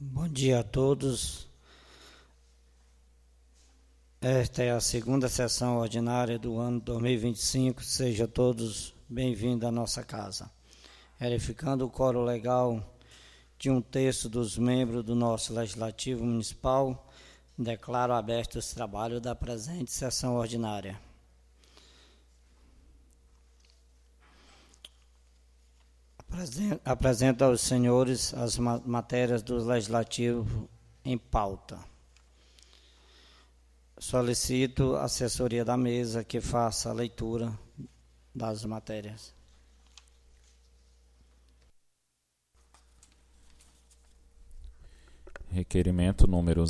Bom dia a todos. Esta é a segunda sessão ordinária do ano 2025. Sejam todos bem-vindos à nossa casa. Verificando o quórum legal de 1/3 dos membros do nosso Legislativo Municipal, declaro aberto os trabalhos da presente sessão ordinária. Apresento aos senhores as matérias do Legislativo em pauta. Solicito a assessoria da mesa que faça a leitura das matérias. Requerimento número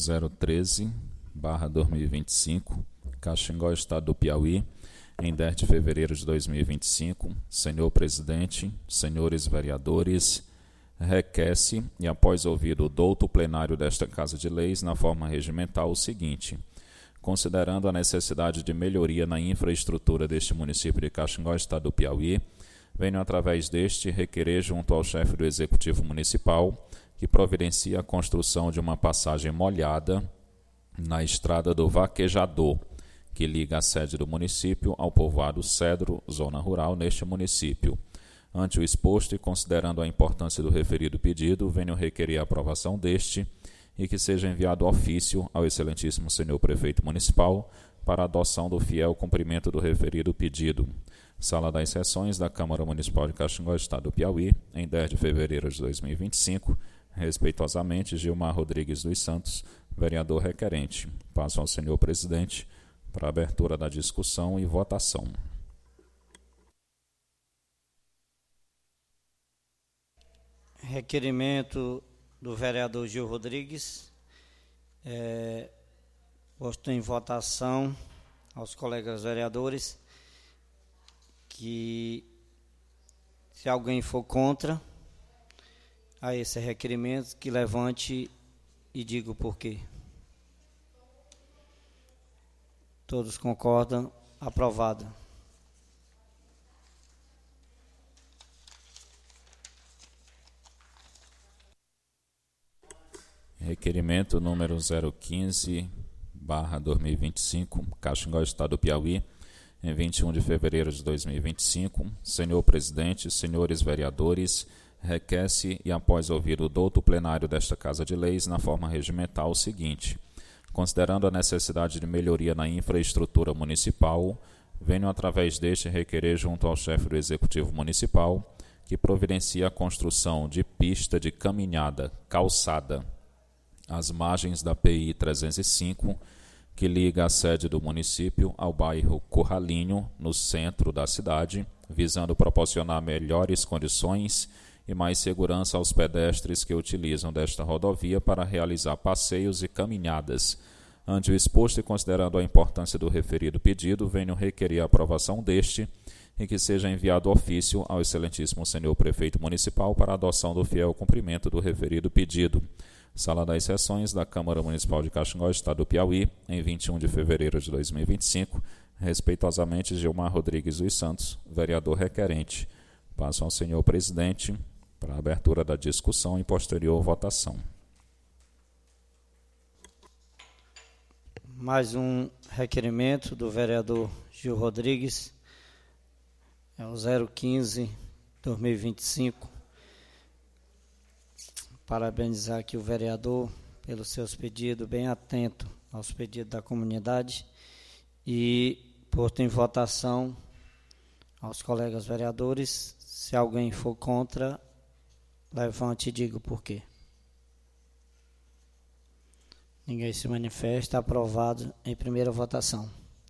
013/2025, Caxingó, Estado do Piauí, em 10 de fevereiro de 2025. Senhor presidente, senhores vereadores, requer-se, e após ouvido o douto plenário desta Casa de Leis, na forma regimental, o seguinte: considerando a necessidade de melhoria na infraestrutura deste município de Caxingó, Estado do Piauí, venho através deste requerer junto ao chefe do Executivo Municipal que providencie a construção de uma passagem molhada na estrada do Vaquejador, que liga a sede do município ao povoado Cedro, zona rural, neste município. Ante o exposto e considerando a importância do referido pedido, venho requerer a aprovação deste e que seja enviado ofício ao excelentíssimo senhor prefeito municipal para adoção do fiel cumprimento do referido pedido. Sala das Sessões da Câmara Municipal de Caxingó, Estado do Piauí, em 10 de fevereiro de 2025, respeitosamente, Gilmar Rodrigues dos Santos, vereador requerente. Passo ao senhor presidente para a abertura da discussão e votação. Requerimento do vereador Gil Rodrigues, posto em votação aos colegas vereadores, que se alguém for contra a esse requerimento, que levante e diga o porquê. Todos concordam? Aprovado. Requerimento número 015/2025, Caxingó, Estado do Piauí, em 21 de fevereiro de 2025. Senhor presidente, senhores vereadores, requer-se, e após ouvir o douto plenário desta Casa de Leis, na forma regimental, o seguinte: considerando a necessidade de melhoria na infraestrutura municipal, venho através deste requerer junto ao chefe do Executivo Municipal que providencie a construção de pista de caminhada calçada às margens da PI 305, que liga a sede do município ao bairro Curralinho, no centro da cidade, visando proporcionar melhores condições e mais segurança aos pedestres que utilizam desta rodovia para realizar passeios e caminhadas. Ante o exposto e considerando a importância do referido pedido, venho requerer a aprovação deste e que seja enviado ofício ao excelentíssimo senhor prefeito municipal para a adoção do fiel cumprimento do referido pedido. Sala das Sessões da Câmara Municipal de Caxingó, Estado do Piauí, em 21 de fevereiro de 2025, respeitosamente Gilmar Rodrigues dos Santos, vereador requerente. Passo ao senhor presidente para a abertura da discussão e posterior votação. Mais um requerimento do vereador Gil Rodrigues, é o 015/2025. Parabenizar aqui o vereador pelos seus pedidos, bem atento aos pedidos da comunidade, e posto em votação aos colegas vereadores. Se alguém for contra, levante e diga o porquê. Ninguém se manifesta. Aprovado em primeira votação.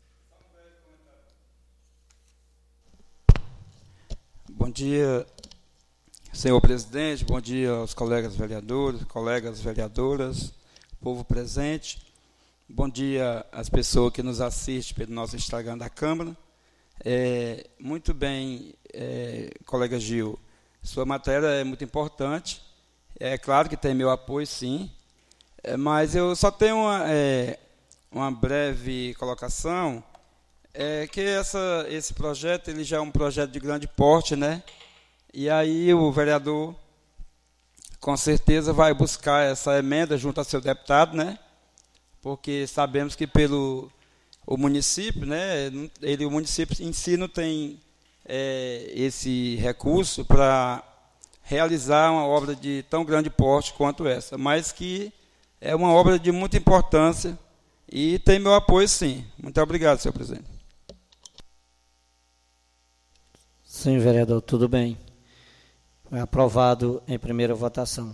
Bom dia, senhor presidente. Bom dia aos colegas vereadores, colegas vereadoras, povo presente. Bom dia às pessoas que nos assistem pelo nosso Instagram da Câmara. Muito bem, colega Gil, sua matéria é muito importante. É claro que tem meu apoio, sim, mas eu só tenho uma breve colocação, que esse projeto ele já é um projeto de grande porte, né? E aí o vereador com certeza vai buscar essa emenda junto ao seu deputado, né? Porque sabemos que o município, né, o município em si não tem esse recurso para realizar uma obra de tão grande porte quanto essa, mas que é uma obra de muita importância e tem meu apoio, sim. Muito obrigado, senhor presidente. Sim, vereador, tudo bem. Foi aprovado em primeira votação.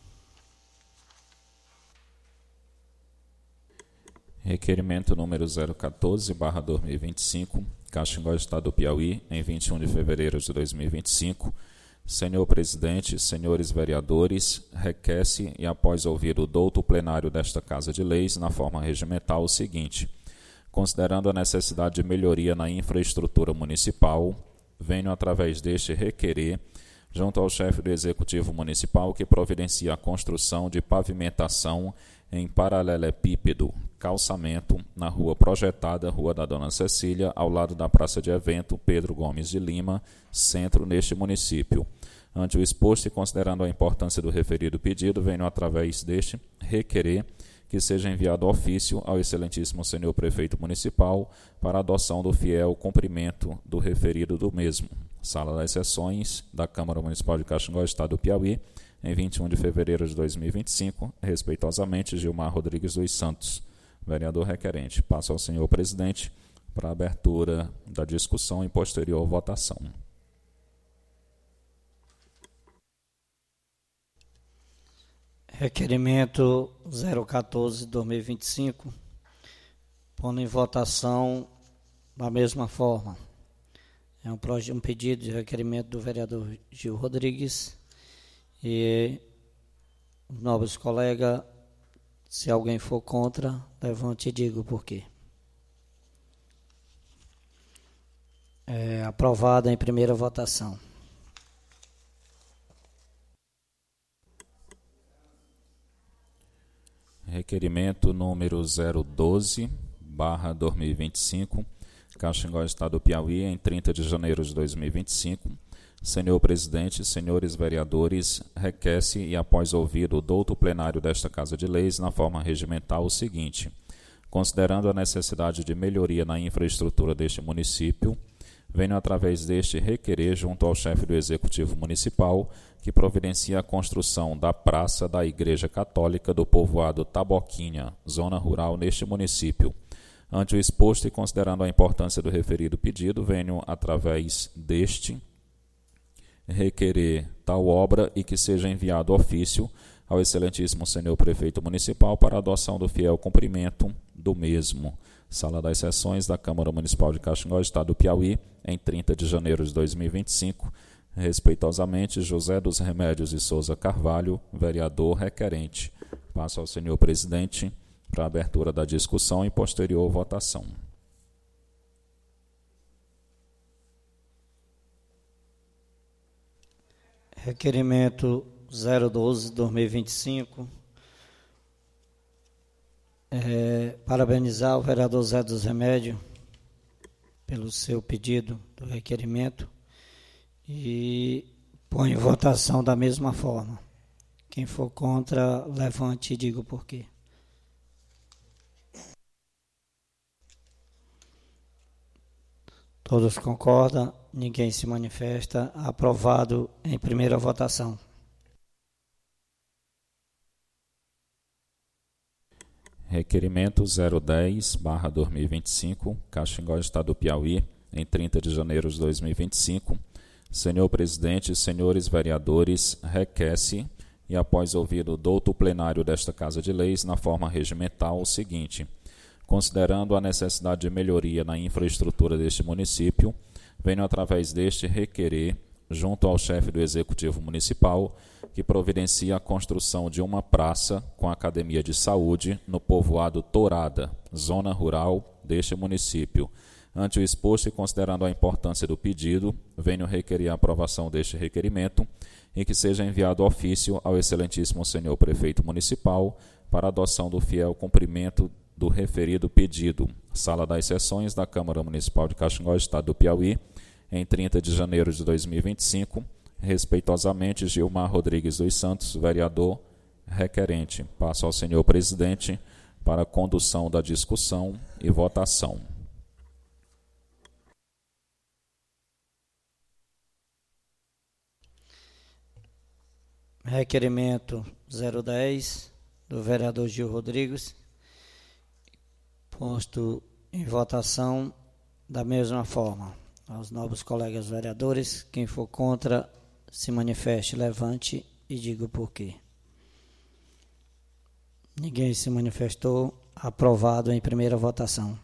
Requerimento número 014/2025, Caxingó, Estado do Piauí, em 21 de fevereiro de 2025. Senhor presidente, senhores vereadores, requer-se e após ouvir o douto plenário desta Casa de Leis, na forma regimental, o seguinte: considerando a necessidade de melhoria na infraestrutura municipal, venho através deste requerer, junto ao chefe do Executivo Municipal, que providencia a construção de pavimentação em paralelepípedo, calçamento, na rua projetada, Rua da Dona Cecília, ao lado da Praça de Evento Pedro Gomes de Lima, centro neste município. Ante o exposto e considerando a importância do referido pedido, venho através deste requerer que seja enviado ofício ao excelentíssimo senhor prefeito municipal para adoção do fiel cumprimento do referido do mesmo. Sala das Sessões da Câmara Municipal de Caxingó, Estado do Piauí, em 21 de fevereiro de 2025, respeitosamente, Gilmar Rodrigues dos Santos, vereador requerente. Passo ao senhor presidente para a abertura da discussão e posterior votação. Requerimento 014/2025, pondo em votação da mesma forma. É um pedido de requerimento do vereador Gil Rodrigues. E, nobres colegas, se alguém for contra, levante e diga o porquê. É aprovado em primeira votação. Requerimento número 012/2025, Caxingó, Estado do Piauí, em 30 de janeiro de 2025. Senhor presidente, senhores vereadores, requer-se e após ouvido o douto plenário desta Casa de Leis, na forma regimental, o seguinte: considerando a necessidade de melhoria na infraestrutura deste município, venho através deste requerer junto ao chefe do Executivo Municipal que providencie a construção da praça da Igreja Católica do povoado Taboquinha, zona rural neste município. Ante o exposto e considerando a importância do referido pedido, venho através deste requerer tal obra e que seja enviado ofício ao excelentíssimo senhor prefeito municipal para adoção do fiel cumprimento do mesmo. Sala das Sessões da Câmara Municipal de Caxingó, Estado do Piauí, em 30 de janeiro de 2025. Respeitosamente, José dos Remédios de Souza Carvalho, vereador requerente. Passo ao senhor presidente para a abertura da discussão e posterior votação. Requerimento 012/2025. Parabenizar o vereador Zé dos Remédios pelo seu pedido do requerimento e põe em votação da mesma forma. Quem for contra, levante e diga o porquê. Todos concordam, ninguém se manifesta. Aprovado em primeira votação. Requerimento 010/2025, Caxingó, Estado do Piauí, em 30 de janeiro de 2025. Senhor presidente, senhores vereadores, requer-se e após ouvido o douto plenário desta Casa de Leis, na forma regimental, o seguinte: considerando a necessidade de melhoria na infraestrutura deste município, venho através deste requerer, junto ao chefe do Executivo Municipal, que providencie a construção de uma praça com academia de saúde no povoado Tourada, zona rural deste município. Ante o exposto e considerando a importância do pedido, venho requerer a aprovação deste requerimento e que seja enviado ofício ao excelentíssimo senhor prefeito municipal para adoção do fiel cumprimento do referido pedido. Sala das Sessões da Câmara Municipal de Caxingó, Estado do Piauí, em 30 de janeiro de 2025. Respeitosamente, Gilmar Rodrigues dos Santos, vereador requerente. Passo ao senhor presidente para a condução da discussão e votação. Requerimento 010 do vereador Gil Rodrigues, posto em votação da mesma forma. Aos novos colegas vereadores, quem for contra, se manifeste, levante e diga o porquê. Ninguém se manifestou. Aprovado em primeira votação.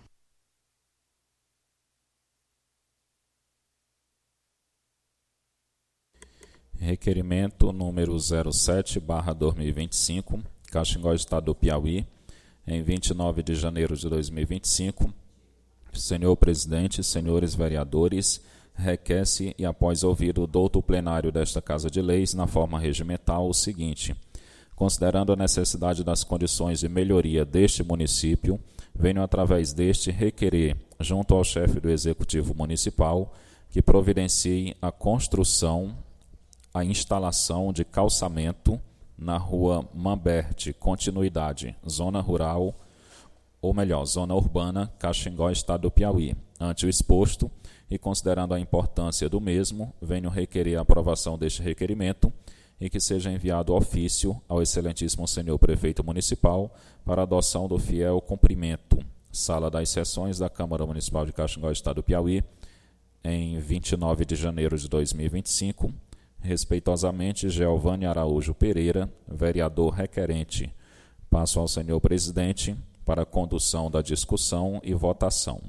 Requerimento número 07/2025, Caxingó, Estado do Piauí, em 29 de janeiro de 2025. Senhor presidente, senhores vereadores, requer-se e após ouvido o douto plenário desta Casa de Leis, na forma regimental, o seguinte: considerando a necessidade das condições de melhoria deste município, venho através deste requerer, junto ao chefe do Executivo Municipal, que providencie a construção, a instalação de calçamento na rua Mamberte, continuidade, zona rural, ou melhor, zona urbana, Caxingó, Estado do Piauí. Ante o exposto e considerando a importância do mesmo, venho requerer a aprovação deste requerimento e que seja enviado ofício ao excelentíssimo senhor prefeito municipal para adoção do fiel cumprimento. Sala das Sessões da Câmara Municipal de Caxingó, Estado do Piauí, em 29 de janeiro de 2025. Respeitosamente, Geovane Araújo Pereira, vereador requerente. Passo ao senhor presidente para a condução da discussão e votação.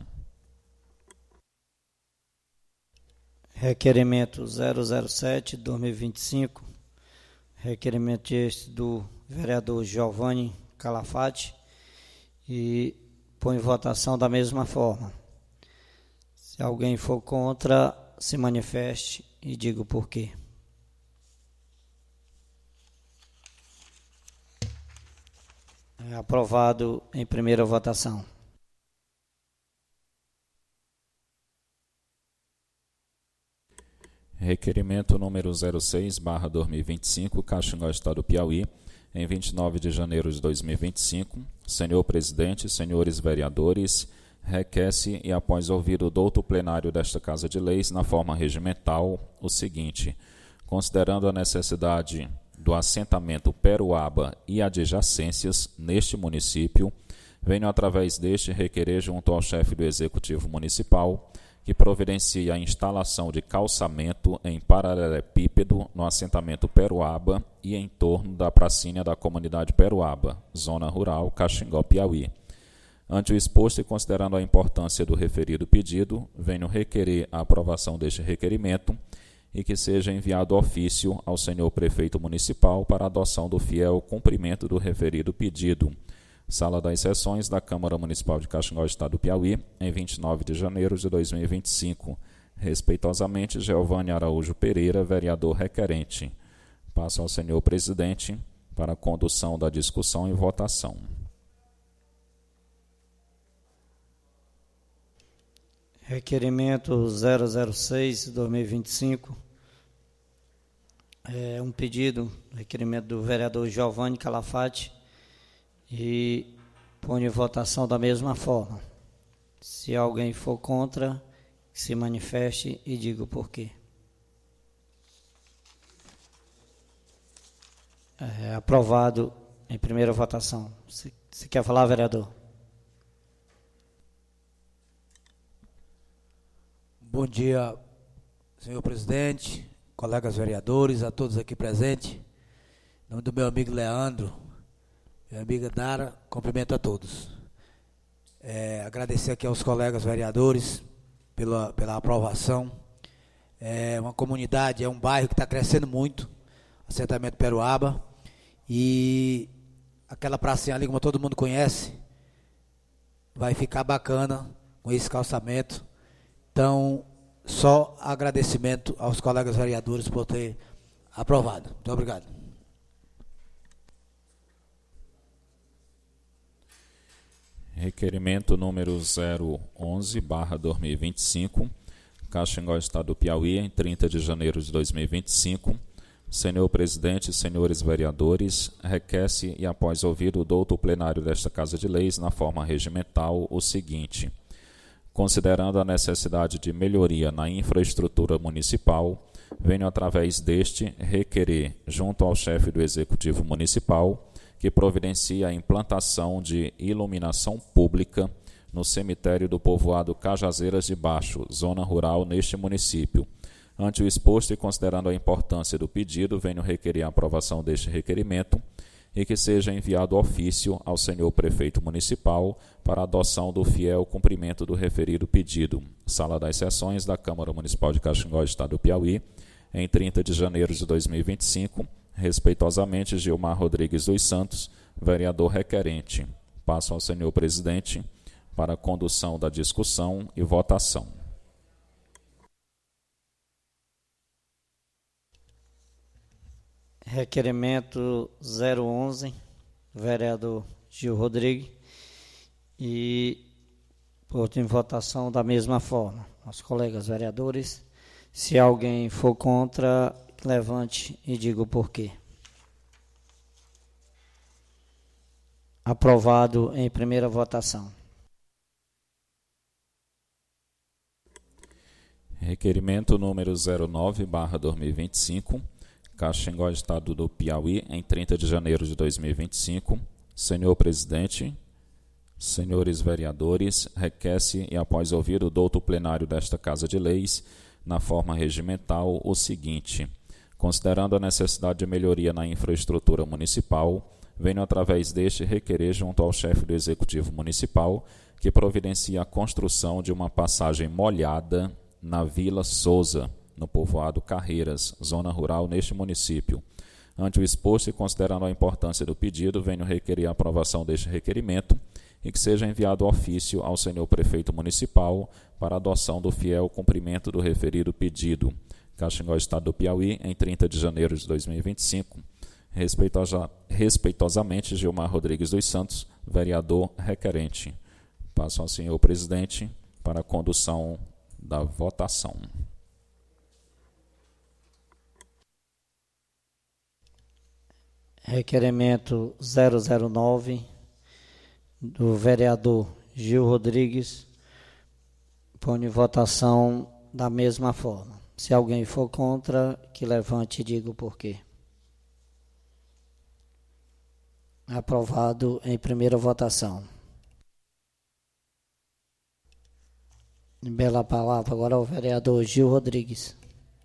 Requerimento 007/2025. Requerimento este do vereador Giovanni Calafate e põe em votação da mesma forma. Se alguém for contra, se manifeste e diga o porquê. É aprovado em primeira votação. Requerimento número 06/2025, Caxingó, Estado do Piauí, em 29 de janeiro de 2025. Senhor presidente, senhores vereadores, requer-se e após ouvir o douto plenário desta Casa de Leis, na forma regimental, o seguinte: considerando a necessidade do assentamento Peruaba e adjacências neste município, venho através deste requerer junto ao chefe do Executivo Municipal que providencie a instalação de calçamento em paralelepípedo no assentamento Peruaba e em torno da pracinha da comunidade Peruaba, zona rural, Caxingó, Piauí. Ante o exposto e considerando a importância do referido pedido, venho requerer a aprovação deste requerimento e que seja enviado ofício ao senhor prefeito municipal para a adoção do fiel cumprimento do referido pedido. Sala das Sessões da Câmara Municipal de Caxingó, Estado do Piauí, em 29 de janeiro de 2025. Respeitosamente, Geovane Araújo Pereira, vereador requerente. Passo ao senhor presidente para a condução da discussão e votação. Requerimento 006/2025. É um pedido, requerimento do vereador Giovanni Calafate, e põe em votação da mesma forma. Se alguém for contra, se manifeste e diga o porquê. É aprovado em primeira votação. Você quer falar, vereador? Bom dia, senhor presidente, colegas vereadores, a todos aqui presentes. Em nome do meu amigo Leandro, minha amiga Dara, cumprimento a todos. Agradecer aqui aos colegas vereadores pela aprovação. É uma comunidade, é um bairro que está crescendo muito, assentamento Peruaba, e aquela pracinha ali, como todo mundo conhece, vai ficar bacana com esse calçamento. Então, só agradecimento aos colegas vereadores por ter aprovado. Muito obrigado. Requerimento número 011/2025, Caxingó, Estado do Piauí, em 30 de janeiro de 2025. Senhor presidente, senhores vereadores, requer-se e após ouvir o douto plenário desta Casa de Leis na forma regimental o seguinte: considerando a necessidade de melhoria na infraestrutura municipal, venho através deste requerer, junto ao chefe do Executivo Municipal, que providencie a implantação de iluminação pública no cemitério do povoado Cajazeiras de Baixo, zona rural neste município. Ante o exposto e considerando a importância do pedido, venho requerer a aprovação deste requerimento e que seja enviado ofício ao senhor prefeito municipal para adoção do fiel cumprimento do referido pedido. Sala das Sessões da Câmara Municipal de Caxingó, Estado do Piauí, em 30 de janeiro de 2025, respeitosamente Gilmar Rodrigues dos Santos, vereador requerente. Passo ao senhor presidente para a condução da discussão e votação. Requerimento 011, vereador Gil Rodrigues, e posto em votação da mesma forma. Aos colegas vereadores, se alguém for contra, levante e diga o porquê. Aprovado em primeira votação. Requerimento número 09/2025, Caxingó, Estado do Piauí, em 30 de janeiro de 2025. Senhor presidente, senhores vereadores, requer-se e após ouvir o douto plenário desta Casa de Leis, na forma regimental, o seguinte: considerando a necessidade de melhoria na infraestrutura municipal, venho através deste requerer junto ao chefe do Executivo Municipal que providencie a construção de uma passagem molhada na Vila Souza, no povoado Carreiras, zona rural neste município. Ante o exposto e considerando a importância do pedido, venho requerer a aprovação deste requerimento e que seja enviado ofício ao senhor prefeito municipal para adoção do fiel cumprimento do referido pedido. Caxingó, Estado do Piauí, em 30 de janeiro de 2025. Respeitosamente, Gilmar Rodrigues dos Santos, vereador requerente. Passo ao senhor presidente para a condução da votação. Requerimento 009, do vereador Gil Rodrigues, põe em votação da mesma forma. Se alguém for contra, que levante e diga o porquê. Aprovado em primeira votação. Bela palavra agora ao vereador Gil Rodrigues.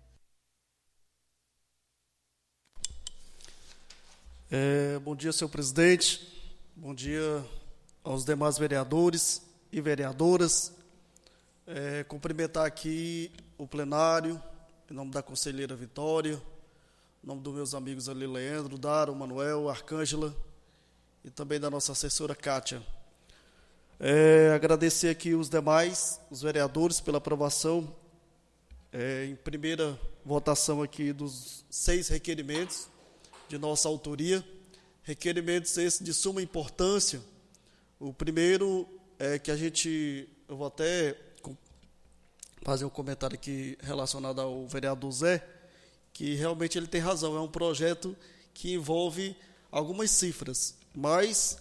Bom dia, senhor presidente. Bom dia aos demais vereadores e vereadoras. Cumprimentar aqui o plenário, em nome da conselheira Vitória, em nome dos meus amigos ali, Leandro, Daro, Manuel, Arcângela, e também da nossa assessora Kátia. Agradecer aqui os demais, os vereadores, pela aprovação em primeira votação aqui dos 6 requerimentos de nossa autoria. Requerimentos esses de suma importância. O primeiro é que eu vou até fazer um comentário aqui relacionado ao vereador Zé, que realmente ele tem razão, é um projeto que envolve algumas cifras, mas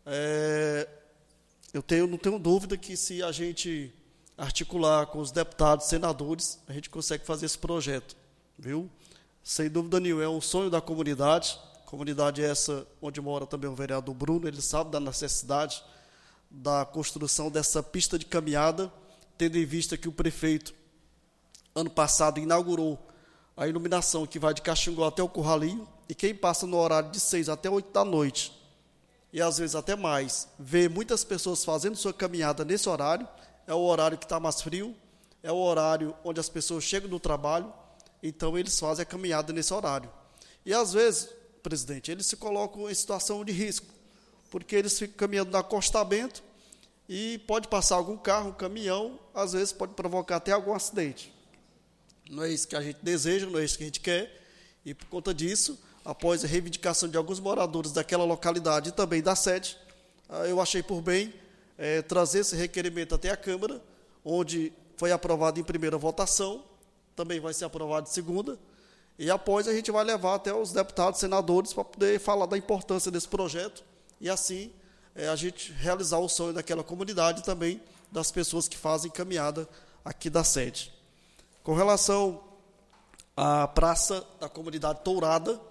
não tenho dúvida que se a gente articular com os deputados, senadores, a gente consegue fazer esse projeto, viu? Sem dúvida nenhuma, é um sonho da comunidade essa onde mora também o vereador Bruno, ele sabe da necessidade da construção dessa pista de caminhada, tendo em vista que o prefeito, ano passado, inaugurou a iluminação que vai de Caxingó até o Curralinho, e quem passa no horário de 6 até 8 da noite, e às vezes até mais, vê muitas pessoas fazendo sua caminhada nesse horário, é o horário que está mais frio, é o horário onde as pessoas chegam do trabalho, então eles fazem a caminhada nesse horário. E às vezes, presidente, eles se colocam em situação de risco, porque eles ficam caminhando no acostamento e pode passar algum carro, um caminhão, às vezes pode provocar até algum acidente. Não é isso que a gente deseja, não é isso que a gente quer, e por conta disso, após a reivindicação de alguns moradores daquela localidade e também da sede, eu achei por bem trazer esse requerimento até a Câmara, onde foi aprovado em primeira votação, também vai ser aprovado em segunda, e após a gente vai levar até os deputados, senadores, para poder falar da importância desse projeto, e assim a gente realizar o sonho daquela comunidade e também das pessoas que fazem caminhada aqui da sede. Com relação à praça da comunidade Tourada,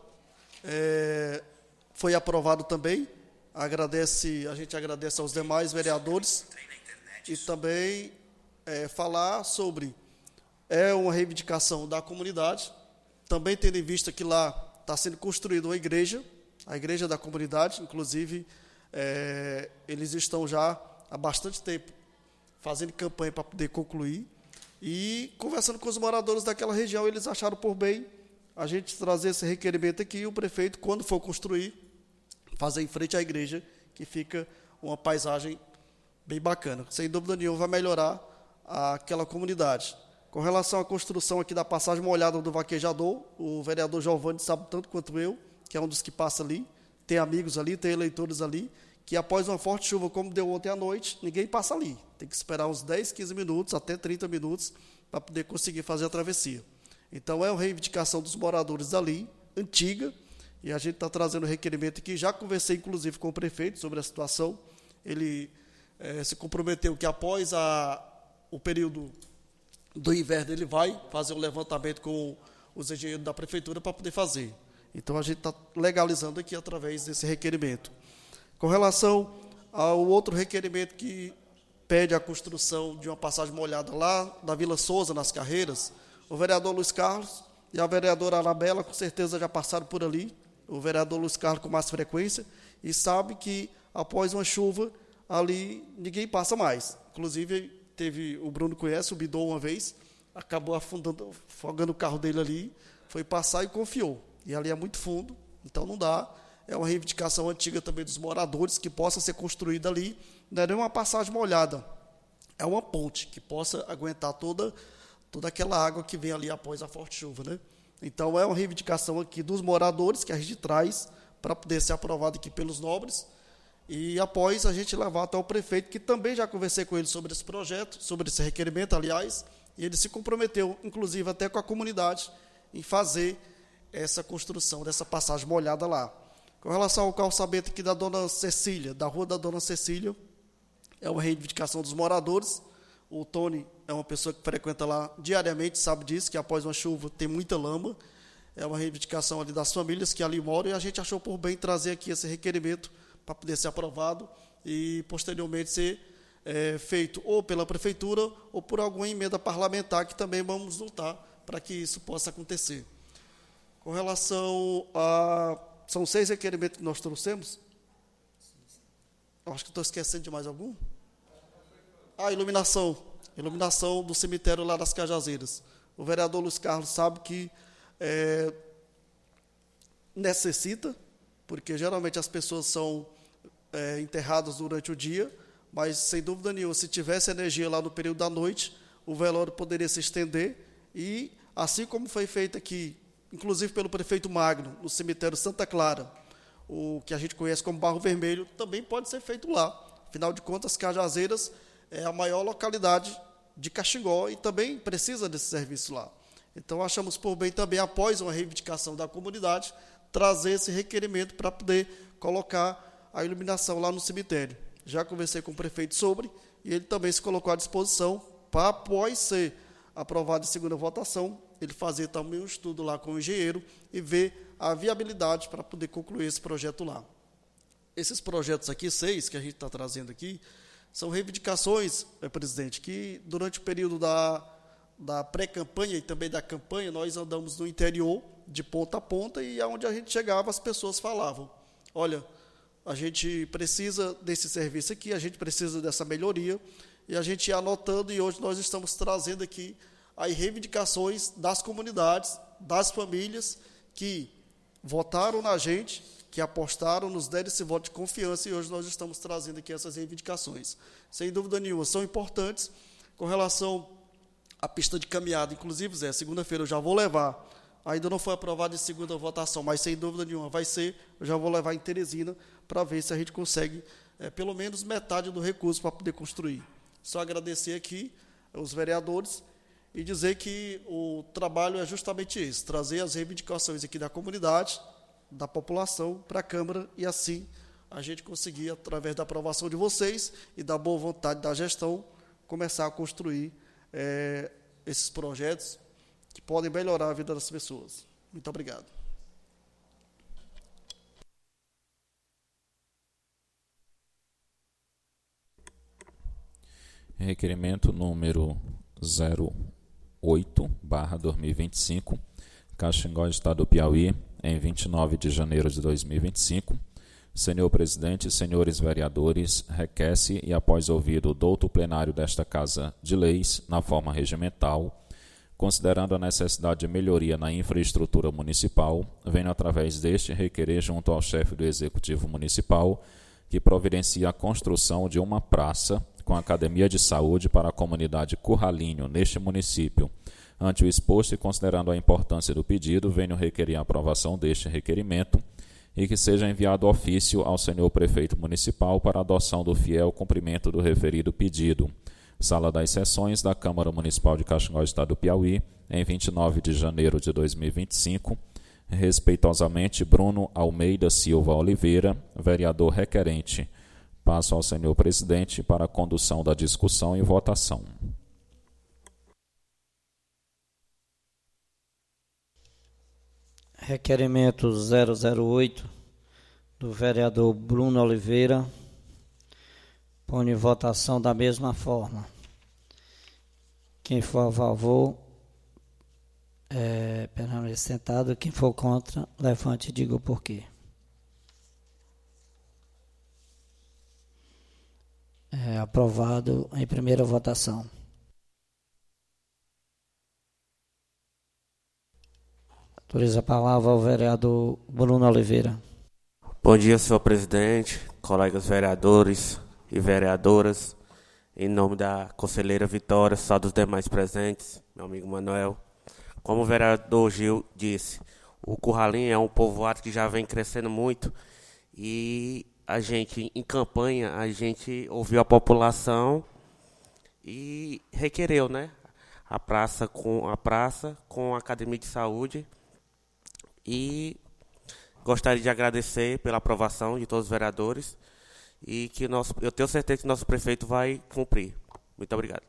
foi aprovado também. A gente agradece aos demais vereadores e também falar sobre uma reivindicação da comunidade, também tendo em vista que lá está sendo construída uma igreja, a igreja da comunidade, inclusive eles estão já há bastante tempo fazendo campanha para poder concluir, e conversando com os moradores daquela região, eles acharam por bem a gente trazer esse requerimento aqui, e o prefeito, quando for construir, fazer em frente à igreja, que fica uma paisagem bem bacana. Sem dúvida nenhuma, vai melhorar aquela comunidade. Com relação à construção aqui da passagem molhada do Vaquejador, o vereador Giovanni sabe tanto quanto eu, que é um dos que passa ali, tem amigos ali, tem eleitores ali, que após uma forte chuva, como deu ontem à noite, ninguém passa ali. Tem que esperar uns 10, 15 minutos, até 30 minutos, para poder conseguir fazer a travessia. Então, é uma reivindicação dos moradores dali, antiga, e a gente está trazendo o requerimento aqui. Já conversei, inclusive, com o prefeito sobre a situação. Ele se comprometeu que, após o período do inverno, ele vai fazer um levantamento com os engenheiros da prefeitura para poder fazer. Então, a gente está legalizando aqui através desse requerimento. Com relação ao outro requerimento que pede a construção de uma passagem molhada lá da Vila Souza, nas Carreiras, o vereador Luiz Carlos e a vereadora Anabela, com certeza, já passaram por ali, o vereador Luiz Carlos com mais frequência, e sabe que, após uma chuva, ali ninguém passa mais. Inclusive, o Bruno conhece, o Bidon uma vez, acabou afogando o carro dele ali, foi passar e confiou. E ali é muito fundo, então não dá. É uma reivindicação antiga também dos moradores, que possa ser construída ali. Não é nem uma passagem molhada, é uma ponte que possa aguentar toda aquela água que vem ali após a forte chuva, né? Então, é uma reivindicação aqui dos moradores que a gente traz para poder ser aprovado aqui pelos nobres, e após a gente levar até o prefeito, que também já conversei com ele sobre esse projeto, sobre esse requerimento, aliás, e ele se comprometeu, inclusive até com a comunidade, em fazer essa construção dessa passagem molhada lá. Com relação ao calçamento aqui da Dona Cecília, da rua da Dona Cecília, é uma reivindicação dos moradores. O Tony é uma pessoa que frequenta lá diariamente, sabe disso, que após uma chuva tem muita lama. É uma reivindicação ali das famílias que ali moram, e a gente achou por bem trazer aqui esse requerimento para poder ser aprovado e posteriormente ser feito ou pela prefeitura ou por alguma emenda parlamentar, que também vamos lutar para que isso possa acontecer. Com relação são 6 requerimentos que nós trouxemos. Acho que estou esquecendo de mais algum. Iluminação do cemitério lá das Cajazeiras. O vereador Luiz Carlos sabe que necessita, porque geralmente as pessoas são enterradas durante o dia, mas, sem dúvida nenhuma, se tivesse energia lá no período da noite, o velório poderia se estender, e, assim como foi feito aqui, inclusive pelo prefeito Magno, no cemitério Santa Clara, o que a gente conhece como Barro Vermelho, também pode ser feito lá. Afinal de contas, Cajazeiras é a maior localidade de Caxingó e também precisa desse serviço lá. Então, achamos por bem também, após uma reivindicação da comunidade, trazer esse requerimento para poder colocar a iluminação lá no cemitério. Já conversei com o prefeito sobre, e ele também se colocou à disposição para, após ser aprovado em segunda votação, ele fazer também um estudo lá com o engenheiro e ver a viabilidade para poder concluir esse projeto lá. Esses projetos aqui, 6, que a gente está trazendo aqui, são reivindicações, presidente, que durante o período da pré-campanha e também da campanha, nós andamos no interior, de ponta a ponta, e aonde a gente chegava, as pessoas falavam: olha, a gente precisa desse serviço aqui, a gente precisa dessa melhoria, e a gente ia anotando, e hoje nós estamos trazendo aqui as reivindicações das comunidades, das famílias que votaram na gente, que apostaram, nos deram esse voto de confiança, e hoje nós estamos trazendo aqui essas reivindicações. Sem dúvida nenhuma, são importantes. Com relação à pista de caminhada, inclusive, Zé, segunda-feira eu já vou levar, ainda não foi aprovado em segunda votação, mas sem dúvida nenhuma vai ser, eu já vou levar em Teresina para ver se a gente consegue pelo menos metade do recurso para poder construir. Só agradecer aqui os vereadores e dizer que o trabalho é justamente isso, trazer as reivindicações aqui da comunidade, da população, para a Câmara, e assim a gente conseguir, através da aprovação de vocês e da boa vontade da gestão, começar a construir esses projetos que podem melhorar a vida das pessoas. Muito obrigado. Requerimento número 08/2025, Caxingó, Estado do Piauí, em 29 de janeiro de 2025. Senhor presidente, senhores vereadores, requer-se e após ouvido o douto plenário desta Casa de Leis, na forma regimental, considerando a necessidade de melhoria na infraestrutura municipal, venho através deste requerer junto ao chefe do Executivo Municipal que providencie a construção de uma praça com academia de saúde para a comunidade Curralinho neste município. Ante o exposto e considerando a importância do pedido, venho requerer a aprovação deste requerimento e que seja enviado ofício ao senhor prefeito municipal para adoção do fiel cumprimento do referido pedido. Sala das Sessões da Câmara Municipal de Caxingó, Estado do Piauí, em 29 de janeiro de 2025. Respeitosamente, Bruno Almeida Silva Oliveira, vereador requerente. Passo ao senhor presidente para a condução da discussão e votação. Requerimento 008 do vereador Bruno Oliveira. Põe em votação da mesma forma. Quem for a favor, permanece sentado. Quem for contra, levante e diga o porquê. Aprovado em primeira votação. Autoriza a palavra ao vereador Bruno Oliveira. Bom dia, senhor presidente, colegas vereadores e vereadoras. Em nome da conselheira Vitória, só dos demais presentes, meu amigo Manuel. Como o vereador Gil disse, o Curralinho é um povoado que já vem crescendo muito e a gente, em campanha, a gente ouviu a população e requereu, né, a praça com a academia de saúde, e gostaria de agradecer pela aprovação de todos os vereadores e que eu tenho certeza que nosso prefeito vai cumprir. Muito obrigado.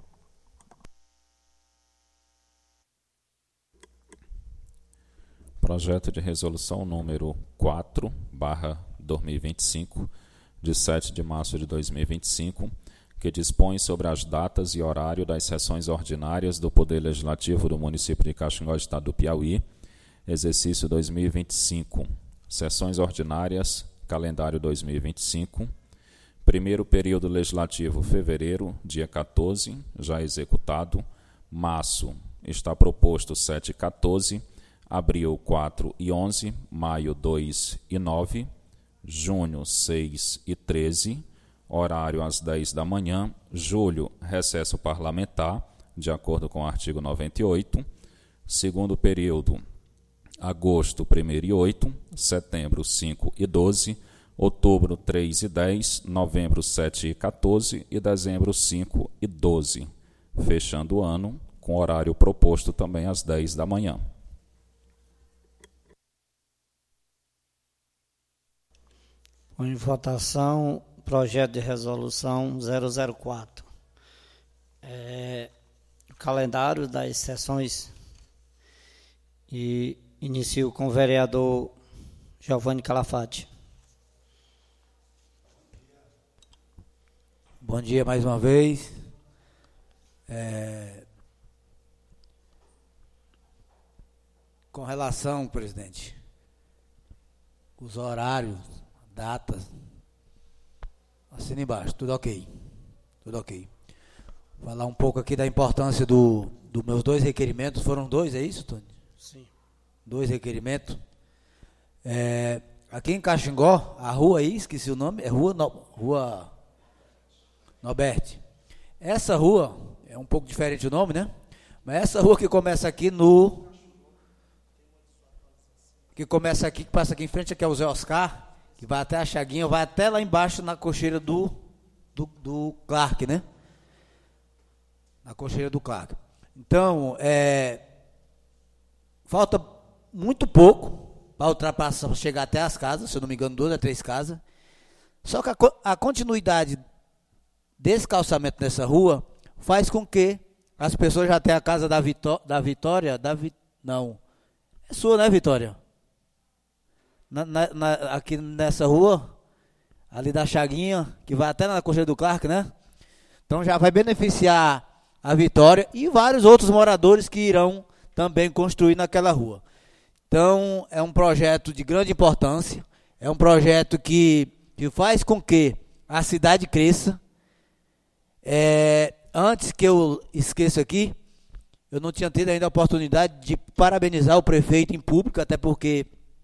Projeto de resolução número 4/2025, de 7 de março de 2025, que dispõe sobre as datas e horário das sessões ordinárias do Poder Legislativo do município de Caxingó, Estado do Piauí, exercício 2025. Sessões ordinárias, calendário 2025. Primeiro período legislativo, fevereiro, dia 14, já executado. Março, está proposto 7 e 14. Abril 4 e 11, maio 2 e 9, junho 6 e 13, horário às 10 da manhã, julho, recesso parlamentar, de acordo com o artigo 98, segundo período, agosto 1º e 8, setembro 5 e 12, outubro 3 e 10, novembro 7 e 14 e dezembro 5 e 12, fechando o ano com horário proposto também às 10 da manhã. Em votação, projeto de resolução 004. O calendário das sessões, e inicio com o vereador Giovanni Calafate. Bom dia mais uma vez. Com relação, presidente, os horários, datas, assina embaixo, tudo ok. Falar um pouco aqui da importância dos meus 2 requerimentos. Foram 2, é isso, Tony? Sim. 2 requerimentos. Aqui em Caxingó, a rua aí, esqueci o nome, é Rua Norberti. Essa rua, é um pouco diferente o nome, né? Mas essa rua que começa aqui que passa aqui em frente, aqui é o Zé Oscar, que vai até a Chaguinha, vai até lá embaixo na cocheira do Clark, né? na Cocheira do Clark. Então, falta muito pouco para ultrapassar, para chegar até as casas, se eu não me engano, 2 a 3 casas. Só que a continuidade desse calçamento nessa rua faz com que as pessoas já tenham a casa da Vitória, não, é sua, né, Vitória? Aqui nessa rua, ali da Chaguinha, que vai até na Cocheira do Clark, né? Então já vai beneficiar a Vitória e vários outros moradores que irão também construir naquela rua. Então é um projeto de grande importância, é um projeto que faz com que a cidade cresça. Antes que eu esqueça aqui, eu não tinha tido ainda a oportunidade de parabenizar o prefeito em público, até porque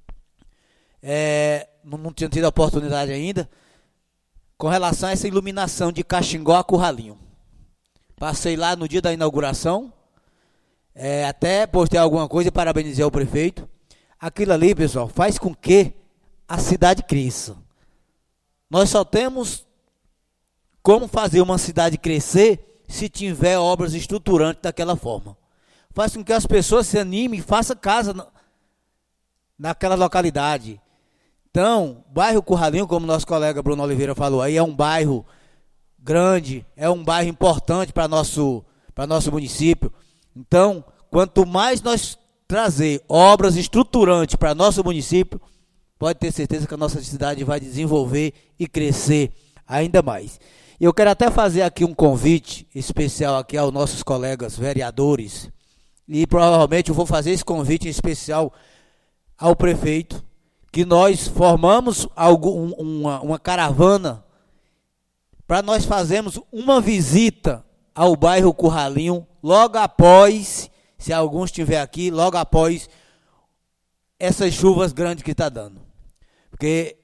não tinha tido a oportunidade ainda, com relação a essa iluminação de Caxingó a Curralinho. Passei lá no dia da inauguração, até postei alguma coisa e parabenizei o prefeito. Aquilo ali, pessoal, faz com que a cidade cresça. Nós só temos como fazer uma cidade crescer se tiver obras estruturantes daquela forma. Faz com que as pessoas se animem e façam casa naquela localidade. Então, o bairro Curralinho, como nosso colega Bruno Oliveira falou aí, é um bairro grande, é um bairro importante para nosso município. Então, quanto mais nós trazer obras estruturantes para nosso município, pode ter certeza que a nossa cidade vai desenvolver e crescer ainda mais. Eu quero até fazer aqui um convite especial aqui aos nossos colegas vereadores, e provavelmente eu vou fazer esse convite em especial ao prefeito, que nós formamos uma caravana para nós fazermos uma visita ao bairro Curralinho, logo após, se alguns estiver aqui, logo após essas chuvas grandes que está dando. Porque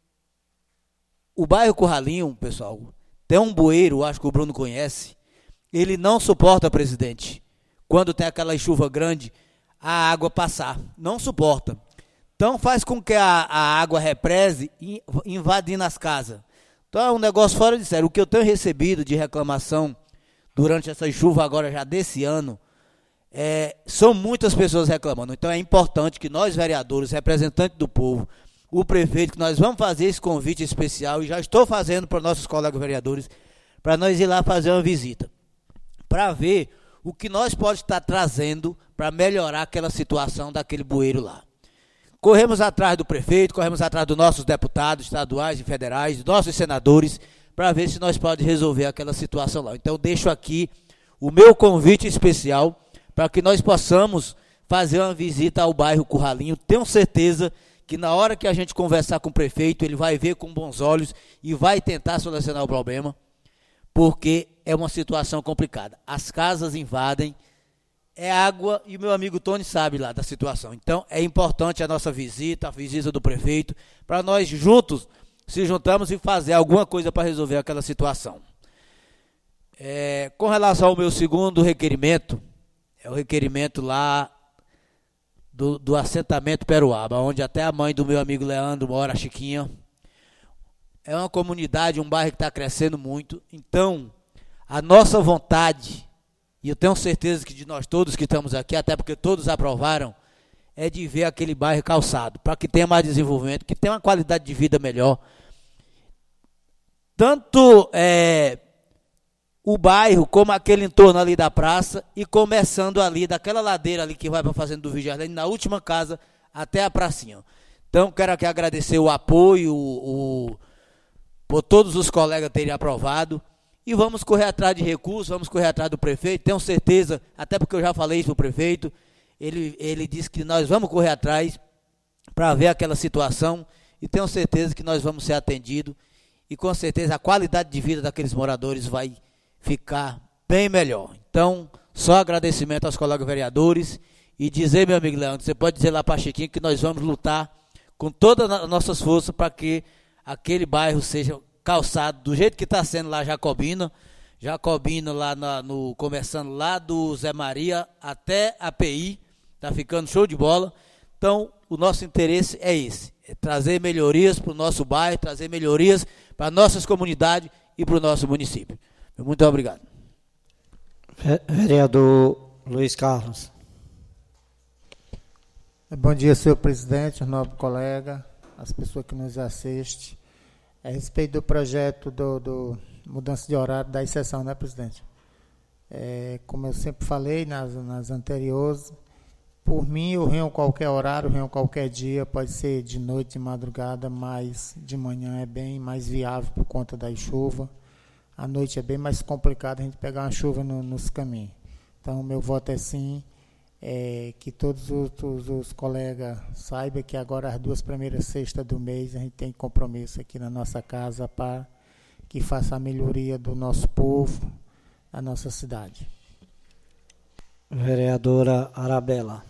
o bairro Curralinho, pessoal, tem um bueiro, acho que o Bruno conhece, ele não suporta, presidente, quando tem aquela chuva grande, a água passar, não suporta. Então faz com que a água represe invadindo as casas. Então é um negócio fora de sério. O que eu tenho recebido de reclamação durante essa chuva agora já desse ano, são muitas pessoas reclamando. Então é importante que nós vereadores, representantes do povo, o prefeito, que nós vamos fazer esse convite especial, e já estou fazendo para nossos colegas vereadores, para nós ir lá fazer uma visita, para ver o que nós podemos estar trazendo para melhorar aquela situação daquele bueiro lá. Corremos atrás do prefeito, corremos atrás dos nossos deputados estaduais e federais, dos nossos senadores, para ver se nós podemos resolver aquela situação lá. Então deixo aqui o meu convite especial para que nós possamos fazer uma visita ao bairro Curralinho. Tenho certeza que na hora que a gente conversar com o prefeito, ele vai ver com bons olhos e vai tentar solucionar o problema, porque é uma situação complicada. As casas invadem, é água, e o meu amigo Tony sabe lá da situação. Então é importante a nossa visita, a visita do prefeito, para nós juntos se juntarmos e fazer alguma coisa para resolver aquela situação. Com relação ao meu segundo requerimento, é o requerimento lá do assentamento Peruaba, onde até a mãe do meu amigo Leandro mora, a Chiquinha. É uma comunidade, um bairro que está crescendo muito. Então, a nossa vontade, e eu tenho certeza que de nós todos que estamos aqui, até porque todos aprovaram, é de ver aquele bairro calçado, para que tenha mais desenvolvimento, que tenha uma qualidade de vida melhor. Tanto o bairro, como aquele entorno ali da praça, e começando ali, daquela ladeira ali que vai para a Fazenda do Vigiardim, na última casa, até a pracinha. Então, quero aqui agradecer o apoio, por todos os colegas terem aprovado, e vamos correr atrás de recursos, vamos correr atrás do prefeito. Tenho certeza, até porque eu já falei isso para o prefeito, ele disse que nós vamos correr atrás para ver aquela situação, e tenho certeza que nós vamos ser atendidos, e com certeza a qualidade de vida daqueles moradores vai ficar bem melhor. Então, só agradecimento aos colegas vereadores, e dizer, meu amigo Leandro, você pode dizer lá para Chiquinho que nós vamos lutar com todas as nossas forças para que aquele bairro seja calçado do jeito que está sendo lá Jacobina lá começando lá do Zé Maria até a PI, está ficando show de bola. Então, o nosso interesse é esse, é trazer melhorias para o nosso bairro, trazer melhorias para nossas comunidades e para o nosso município. Muito obrigado. Vereador Luiz Carlos. Bom dia, senhor presidente, nobre colega, as pessoas que nos assistem. A respeito do projeto do mudança de horário da sessão, né, presidente? Como eu sempre falei nas anteriores, por mim eu venho qualquer horário, venho qualquer dia, pode ser de noite, de madrugada, mas de manhã é bem mais viável por conta da chuva. À noite é bem mais complicado a gente pegar uma chuva nos caminhos. Então, o meu voto é sim, que todos os colegas saibam que agora as 2 primeiras sextas do mês a gente tem compromisso aqui na nossa casa para que faça a melhoria do nosso povo, da nossa cidade. Vereadora Arabella.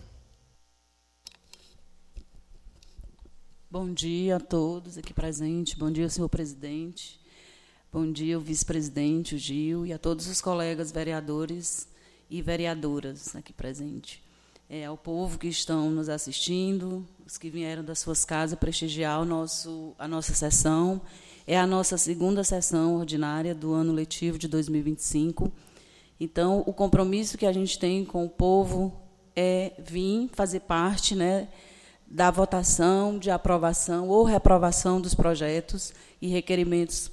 Bom dia a todos aqui presentes, bom dia, senhor presidente, bom dia, o vice-presidente, o Gil, e a todos os colegas vereadores e vereadoras aqui presentes. Ao povo que estão nos assistindo, os que vieram das suas casas prestigiar a nossa sessão. É a nossa segunda sessão ordinária do ano letivo de 2025. Então, o compromisso que a gente tem com o povo é vir fazer parte, né, da votação, de aprovação ou reprovação dos projetos e requerimentos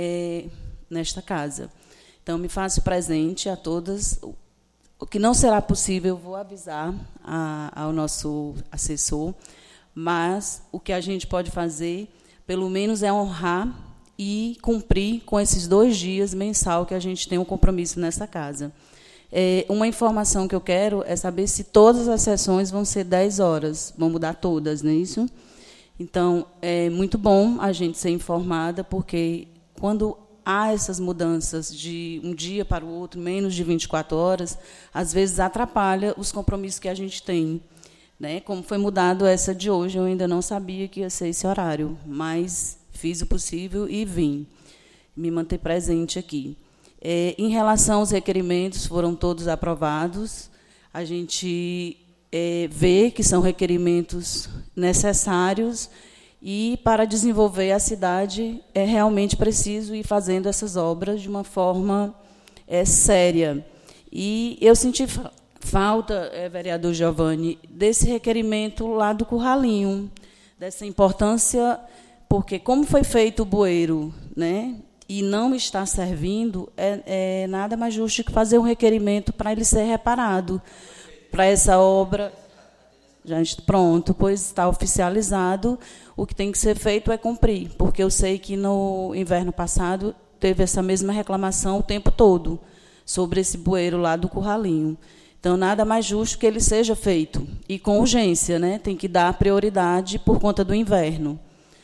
nesta casa. Então, me faço presente a todas. O que não será possível, eu vou avisar ao nosso assessor, mas o que a gente pode fazer, pelo menos, é honrar e cumprir com esses 2 dias mensal que a gente tem um compromisso nessa casa. Uma informação que eu quero é saber se todas as sessões vão ser 10 horas, vão mudar todas, não é isso? Então, é muito bom a gente ser informada, porque quando há essas mudanças de um dia para o outro, menos de 24 horas, às vezes atrapalha os compromissos que a gente tem. Né? Como foi mudado essa de hoje, eu ainda não sabia que ia ser esse horário, mas fiz o possível e vim me manter presente aqui. Em relação aos requerimentos, foram todos aprovados. A gente vê que são requerimentos necessários e, para desenvolver a cidade, é realmente preciso ir fazendo essas obras de uma forma séria. E eu senti falta, vereador Giovanni, desse requerimento lá do Curralinho, dessa importância, porque, como foi feito o bueiro, né, e não está servindo, é nada mais justo que fazer um requerimento para ele ser reparado, para essa obra. Pronto, pois está oficializado. O que tem que ser feito é cumprir, porque eu sei que no inverno passado teve essa mesma reclamação o tempo todo sobre esse bueiro lá do Curralinho. Então, nada mais justo que ele seja feito, e com urgência, né? Tem que dar prioridade por conta do inverno.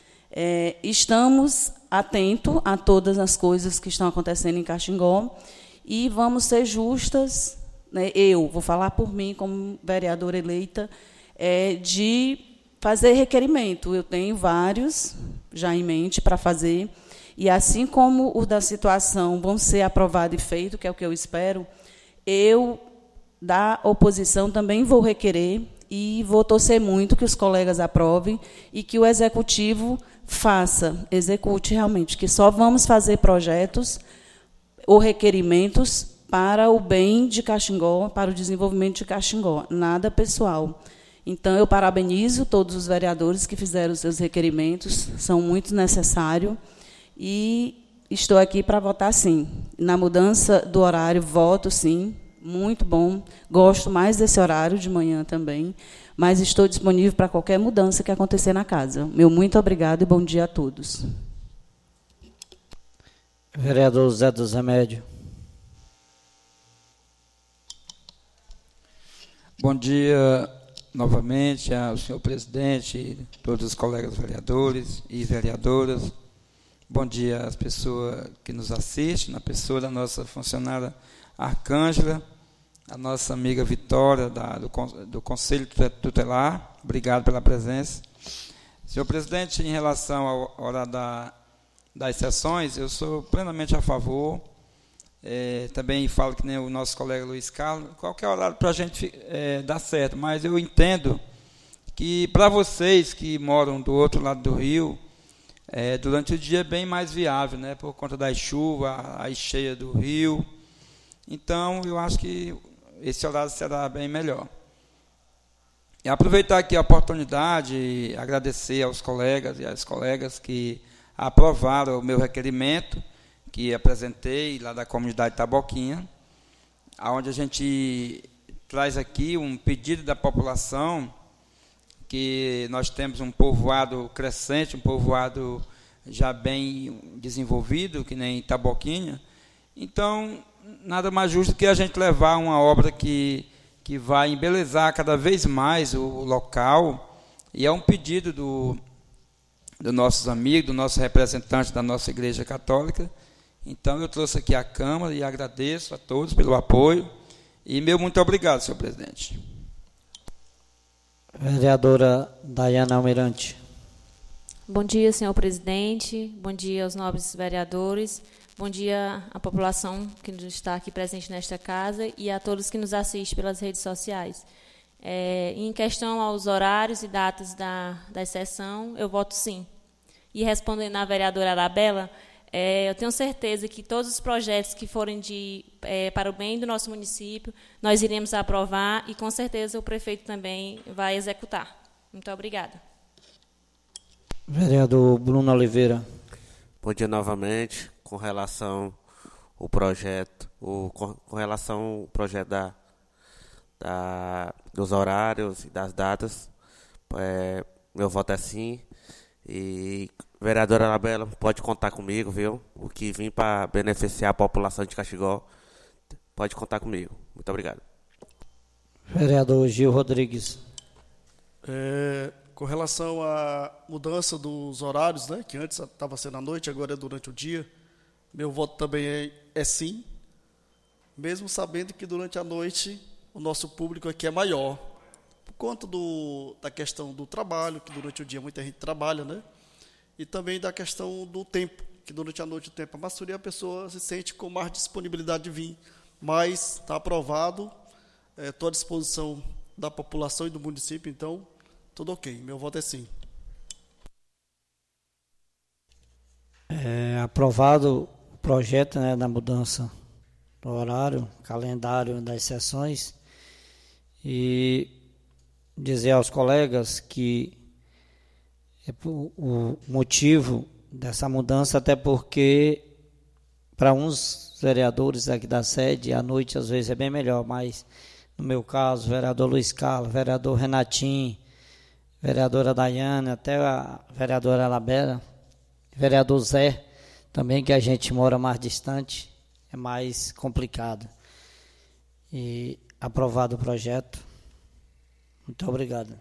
Estamos atentos a todas as coisas que estão acontecendo em Caxingó e vamos ser justas, né? Eu vou falar por mim, como vereadora eleita, de fazer requerimento. Eu tenho vários já em mente para fazer, e assim como os da situação vão ser aprovados e feitos, que é o que eu espero, eu, da oposição, também vou requerer e vou torcer muito que os colegas aprovem e que o executivo execute realmente, que só vamos fazer projetos ou requerimentos para o bem de Caxingó, para o desenvolvimento de Caxingó, nada pessoal. Então, eu parabenizo todos os vereadores que fizeram os seus requerimentos, são muito necessários, e estou aqui para votar sim. Na mudança do horário, voto sim, muito bom, gosto mais desse horário de manhã também, mas estou disponível para qualquer mudança que acontecer na casa. Meu muito obrigado e bom dia a todos. Vereador Zé dos Remédios. Bom dia novamente ao senhor presidente, todos os colegas vereadores e vereadoras. Bom dia às pessoas que nos assistem, na pessoa da nossa funcionária Arcângela, a nossa amiga Vitória, do Conselho Tutelar. Obrigado pela presença. Senhor presidente, em relação à hora das sessões, eu sou plenamente a favor. Também falo que nem o nosso colega Luiz Carlos, qualquer horário para a gente dar certo, mas eu entendo que, para vocês que moram do outro lado do rio, durante o dia é bem mais viável, né, por conta da chuva, a cheia do rio. Então, eu acho que esse horário será bem melhor. E aproveitar aqui a oportunidade e agradecer aos colegas e às colegas que aprovaram o meu requerimento, que apresentei lá da comunidade Taboquinha, onde a gente traz aqui um pedido da população, que nós temos um povoado crescente, um povoado já bem desenvolvido, que nem Taboquinha. Então, nada mais justo que a gente levar uma obra que vai embelezar cada vez mais o local, e é um pedido dos nossos amigos, do nosso representante da nossa Igreja Católica. Então, eu trouxe aqui a Câmara e agradeço a todos pelo apoio, e meu muito obrigado, senhor presidente. Vereadora Daiane Almirante. Bom dia, senhor presidente, bom dia aos nobres vereadores, bom dia à população que está aqui presente nesta casa e a todos que nos assistem pelas redes sociais. Em questão aos horários e datas da sessão, eu voto sim. E respondendo à vereadora Arabella, eu tenho certeza que todos os projetos que forem para o bem do nosso município, nós iremos aprovar e, com certeza, o prefeito também vai executar. Muito obrigada. Vereador Bruno Oliveira. Bom dia novamente. Com relação ao projeto, dos horários e das datas, meu voto é sim. E, vereadora Arabella, pode contar comigo, viu? O que vim para beneficiar a população de Caxigó, pode contar comigo. Muito obrigado. Vereador Gil Rodrigues. Com relação à mudança dos horários, né, que antes estava sendo à noite, agora é durante o dia, meu voto também é sim, mesmo sabendo que durante a noite o nosso público aqui é maior, por conta da questão do trabalho, que durante o dia muita gente trabalha, né? E também da questão do tempo, que durante a noite o tempo é mais frio, a pessoa se sente com mais disponibilidade de vir. Mas está aprovado, estou à disposição da população e do município, então tudo ok, meu voto é sim. Aprovado o projeto, né, da mudança do horário, calendário das sessões, e dizer aos colegas que o motivo dessa mudança, até porque para uns vereadores aqui da sede, à noite às vezes é bem melhor, mas no meu caso, vereador Luiz Carlos, vereador Renatinho, vereadora Daiane, até a vereadora Arabella, vereador Zé, também, que a gente mora mais distante, é mais complicado. E aprovado o projeto. Muito obrigado.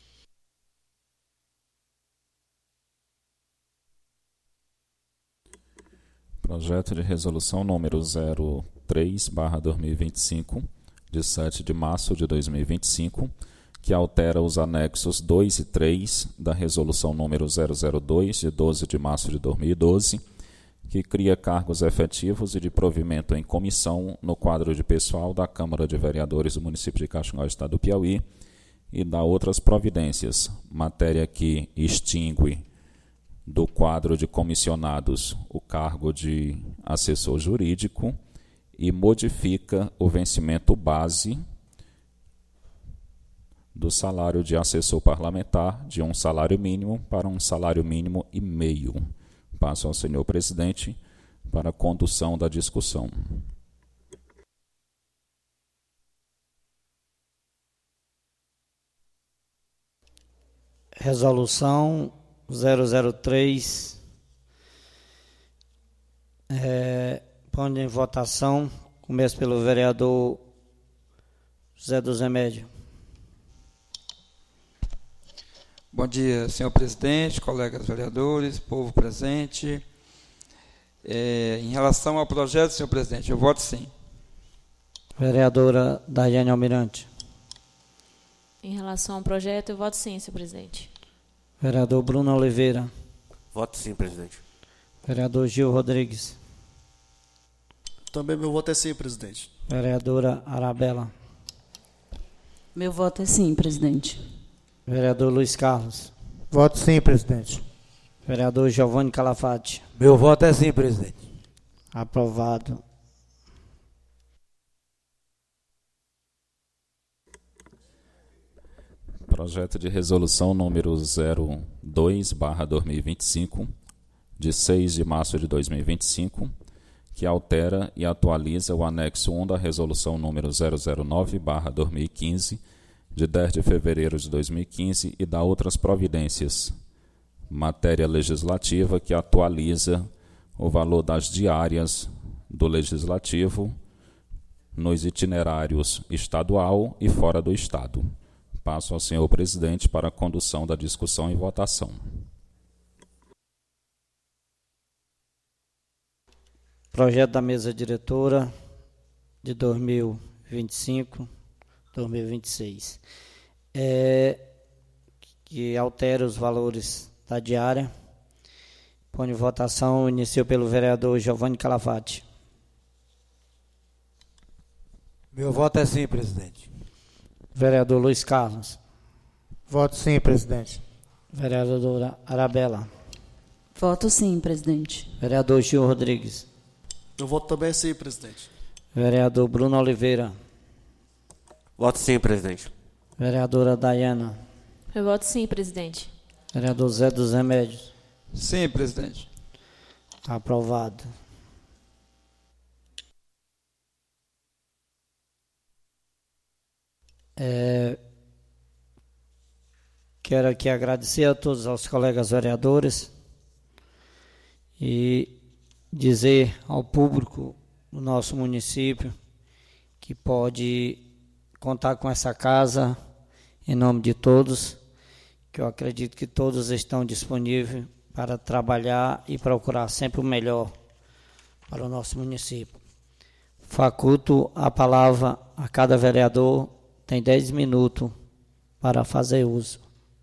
Projeto de resolução número 03/2025, de 7 de março de 2025, que altera os anexos 2 e 3 da resolução número 002, de 12 de março de 2012, que cria cargos efetivos e de provimento em comissão no quadro de pessoal da Câmara de Vereadores do município de Caxangá, estado do Piauí, e dá outras providências, matéria que extingue do quadro de comissionados o cargo de assessor jurídico e modifica o vencimento base do salário de assessor parlamentar de um salário mínimo para um salário mínimo e meio. Passo ao senhor presidente para a condução da discussão. Resolução 003. Pondo em votação. Começo pelo vereador José dos Remédios. Bom dia, senhor presidente, colegas vereadores, povo presente. Em relação ao projeto, senhor presidente, eu voto sim. Vereadora Daiane Almirante. Em relação ao projeto, eu voto sim, senhor presidente. Vereador Bruno Oliveira. Voto sim, presidente. Vereador Gil Rodrigues. Também meu voto é sim, presidente. Vereadora Arabella. Meu voto é sim, presidente. Vereador Luiz Carlos. Voto sim, presidente. Vereador Giovanni Calafate. Meu voto é sim, presidente. Aprovado. Projeto de resolução número 02/2025, de 6 de março de 2025, que altera e atualiza o anexo 1 da resolução número 009/2015, de 10 de fevereiro de 2015, e dá outras providências. Matéria legislativa que atualiza o valor das diárias do Legislativo nos itinerários estadual e fora do Estado. Passo ao senhor presidente para a condução da discussão e votação. Projeto da mesa diretora de 2025-2026. Que altera os valores da diária. Põe em votação, iniciou pelo vereador Giovanni Calavati. Meu voto é sim, presidente. Vereador Luiz Carlos. Voto sim, presidente. Vereadora Arabella. Voto sim, presidente. Vereador Gil Rodrigues. Eu voto também sim, presidente. Vereador Bruno Oliveira. Voto sim, presidente. Vereadora Dayana. Eu voto sim, presidente. Vereador Zé dos Remédios. Sim, presidente. Está aprovado. Quero aqui agradecer a todos os colegas vereadores e dizer ao público do nosso município que pode contar com essa casa em nome de todos, que eu acredito que todos estão disponíveis para trabalhar e procurar sempre o melhor para o nosso município. Faculto a palavra a cada vereador, tem 10 minutos para fazer uso.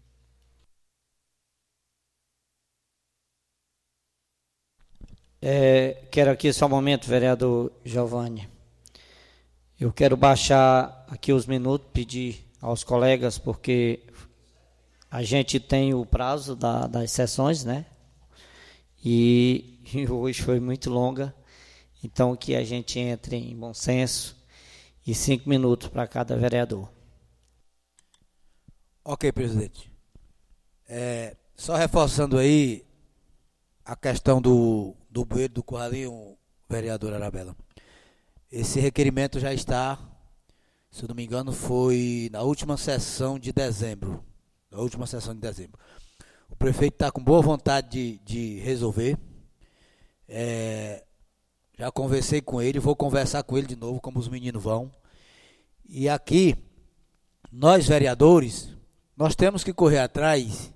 Quero aqui só um momento, vereador Giovanni. Eu quero baixar aqui os minutos, pedir aos colegas, porque a gente tem o prazo das sessões, né? E hoje foi muito longa, então que a gente entre em bom senso e 5 minutos para cada vereador. Ok, presidente. Só reforçando aí a questão do bueiro do Curralinho, vereador Arabella. Esse requerimento já está, se eu não me engano, foi na última sessão de dezembro. O prefeito está com boa vontade de resolver. Já conversei com ele, vou conversar com ele de novo, como os meninos vão. E aqui, nós vereadores, nós temos que correr atrás.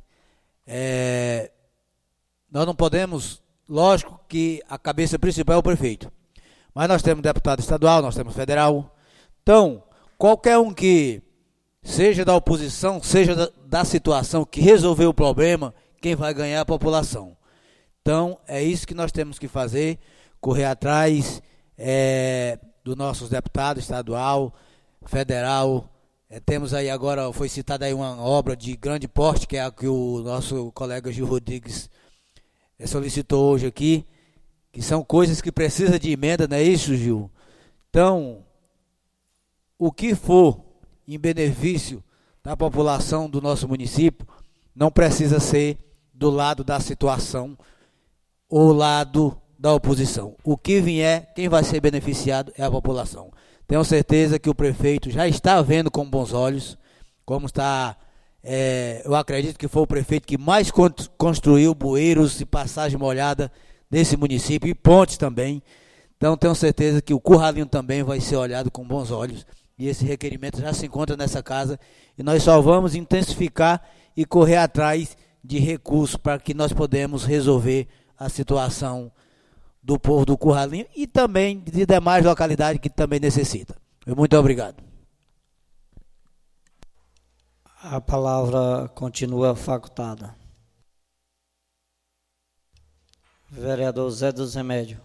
Nós não podemos, lógico que a cabeça principal é o prefeito, mas nós temos deputado estadual, nós temos federal. Então, qualquer um que seja da oposição, seja da situação que resolveu o problema, quem vai ganhar é a população. Então, é isso que nós temos que fazer, correr atrás dos nossos deputados estadual, federal. Temos aí agora, foi citada aí uma obra de grande porte, que é a que o nosso colega Gil Rodrigues solicitou hoje aqui, que são coisas que precisam de emenda, não é isso, Gil? Então, o que for em benefício da população do nosso município, não precisa ser do lado da situação ou lado da oposição. O que vier, quem vai ser beneficiado é a população. Tenho certeza que o prefeito já está vendo com bons olhos, como está. Eu acredito que foi o prefeito que mais construiu bueiros e passagem molhada nesse município, e pontes também. Então tenho certeza que o Curralinho também vai ser olhado com bons olhos, e esse requerimento já se encontra nessa casa, e nós só vamos intensificar e correr atrás de recursos para que nós podemos resolver a situação do povo do Curralinho e também de demais localidades que também necessita. Muito obrigado. A palavra continua facultada. Vereador Zé dos Remédios.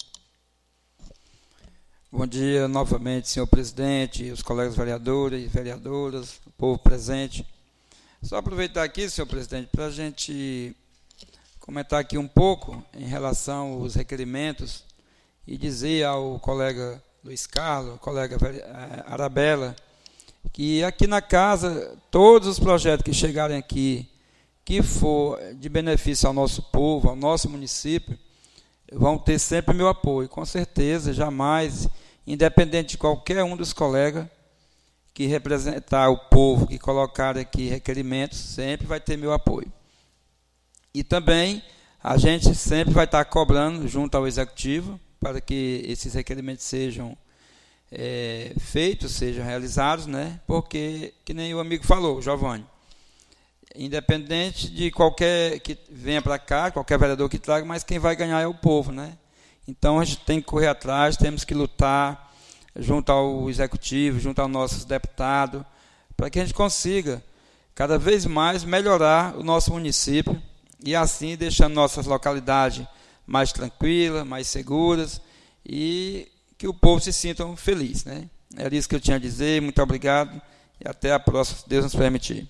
Bom dia novamente, senhor presidente, os colegas vereadores e vereadoras, o povo presente. Só aproveitar aqui, senhor presidente, para a gente comentar aqui um pouco em relação aos requerimentos e dizer ao colega Luiz Carlos, colega Arabella que aqui na casa, todos os projetos que chegarem aqui, que for de benefício ao nosso povo, ao nosso município, vão ter sempre meu apoio, com certeza, jamais, independente de qualquer um dos colegas que representar o povo, que colocar aqui requerimentos, sempre vai ter meu apoio. E também a gente sempre vai estar cobrando junto ao Executivo para que esses requerimentos sejam feitos, sejam realizados, né? Porque, que nem o amigo falou, Giovanni, independente de qualquer que venha para cá, qualquer vereador que traga, mas quem vai ganhar é o povo, né? Então a gente tem que correr atrás, temos que lutar junto ao Executivo, junto aos nossos deputados, para que a gente consiga cada vez mais melhorar o nosso município e assim deixando nossas localidades mais tranquilas, mais seguras e que o povo se sinta feliz, né? Era isso que eu tinha a dizer, muito obrigado e até a próxima, se Deus nos permitir.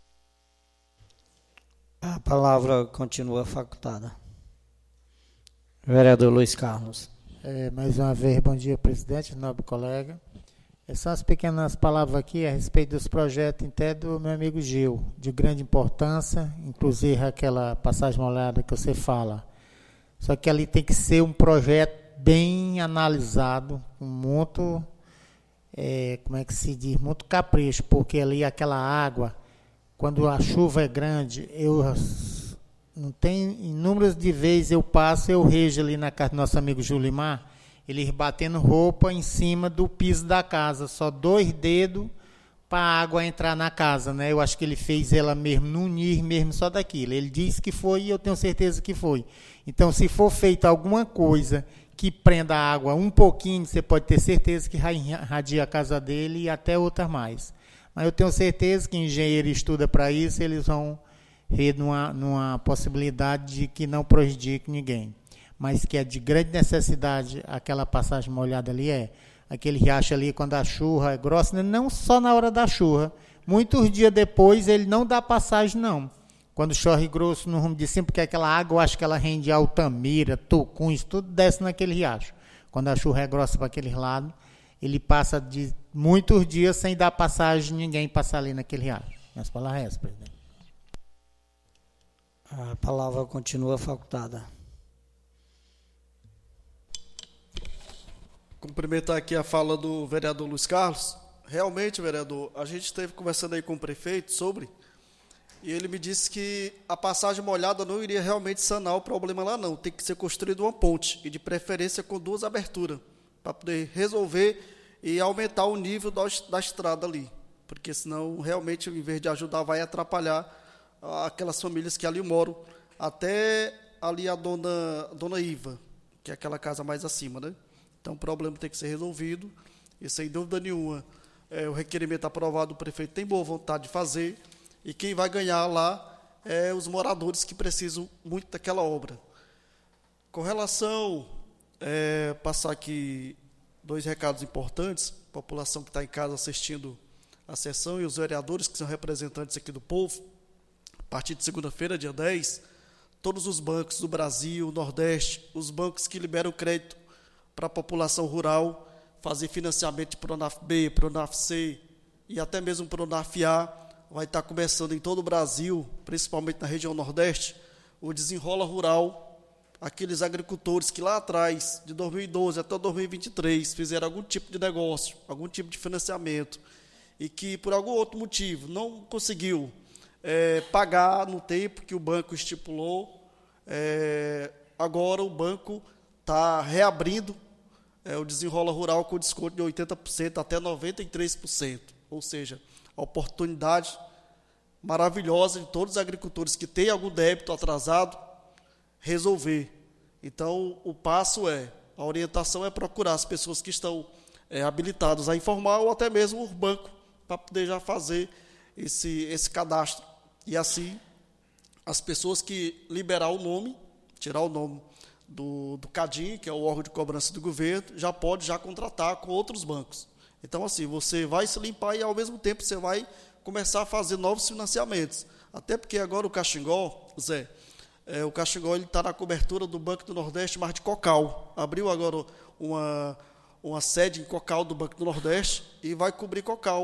A palavra continua facultada. Vereador Luiz Carlos. Mais uma vez, bom dia, presidente, nobre colega. São as pequenas palavras aqui a respeito dos projetos até do meu amigo Gil, de grande importância, inclusive aquela passagem molhada que você fala. Só que ali tem que ser um projeto bem analisado, com muito, como é que se diz, muito capricho, porque ali aquela água, quando a chuva é grande, não tem inúmeras de vezes eu passo, eu vejo ali na casa do nosso amigo Julimar, ele batendo roupa em cima do piso da casa, só 2 dedos para a água entrar na casa, né? Eu acho que ele fez ela mesmo, no unir mesmo só daquilo. Ele disse que foi e eu tenho certeza que foi. Então, se for feita alguma coisa que prenda a água um pouquinho, você pode ter certeza que vai irradiar a casa dele e até outras mais. Mas eu tenho certeza que engenheiro estuda para isso, eles vão ver numa possibilidade de que não prejudique ninguém. Mas que é de grande necessidade aquela passagem molhada ali, aquele riacho ali quando a chuva é grossa, não só na hora da chuva, muitos dias depois ele não dá passagem não. Quando chove grosso no rumo de cima, porque aquela água, eu acho que ela rende Altamira, Tucuns, tudo desce naquele riacho. Quando a chuva é grossa para aquele lado, ele passa de muitos dias sem dar passagem, ninguém passar ali naquele riacho. Minhas palavras é essa, presidente. A palavra continua facultada. Cumprimentar aqui a fala do vereador Luiz Carlos. Realmente, vereador, a gente esteve conversando aí com o prefeito sobre, e ele me disse que a passagem molhada não iria realmente sanar o problema lá não, tem que ser construída uma ponte, e de preferência com 2 aberturas, para poder resolver e aumentar o nível da estrada ali, porque senão realmente, em vez de ajudar, vai atrapalhar aquelas famílias que ali moram, até ali a dona Iva, que é aquela casa mais acima, né? Então, o problema tem que ser resolvido, e sem dúvida nenhuma, o requerimento aprovado, o prefeito tem boa vontade de fazer, e quem vai ganhar lá é os moradores que precisam muito daquela obra. Com relação, passar aqui 2 recados importantes, a população que está em casa assistindo a sessão e os vereadores que são representantes aqui do povo, a partir de segunda-feira, dia 10, todos os bancos do Brasil, Nordeste, os bancos que liberam crédito para a população rural, fazer financiamento de Pronaf-B, Pronaf-C e até mesmo Pronaf-A, vai estar começando em todo o Brasil, principalmente na região Nordeste, o Desenrola Rural, aqueles agricultores que lá atrás, de 2012 até 2023, fizeram algum tipo de negócio, algum tipo de financiamento, e que por algum outro motivo não conseguiu pagar no tempo que o banco estipulou, agora o banco está reabrindo o Desenrola Rural com desconto de 80% até 93%, ou seja, a oportunidade maravilhosa de todos os agricultores que têm algum débito atrasado resolver. Então, o passo a orientação é procurar as pessoas que estão habilitadas a informar ou até mesmo o banco para poder já fazer esse cadastro. E assim, as pessoas que liberar o nome, tirar o nome do CADIM, que é o órgão de cobrança do governo, já pode contratar com outros bancos. Então, assim, você vai se limpar e, ao mesmo tempo, você vai começar a fazer novos financiamentos. Até porque agora o Caxingó, Zé, o Caxingó está na cobertura do Banco do Nordeste, mas de Cocal. Abriu agora uma sede em Cocal do Banco do Nordeste e vai cobrir Cocal.